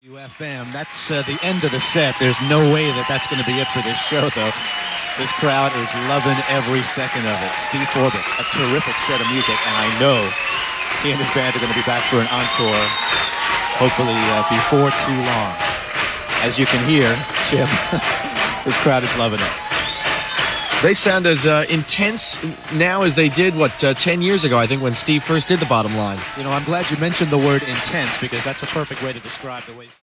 UFM. That's the end of the set. There's no way that's going to be it for this show, though. This crowd is loving every second of it. Steve Forbin, a terrific set of music, and I know he and his band are going to be back for an encore, hopefully before too long. As you can hear, Jim, this crowd is loving it. They sound as intense now as they did, 10 years ago, I think, when Steve first did The Bottom Line. You know, I'm glad you mentioned the word intense, because that's a perfect way to describe the way...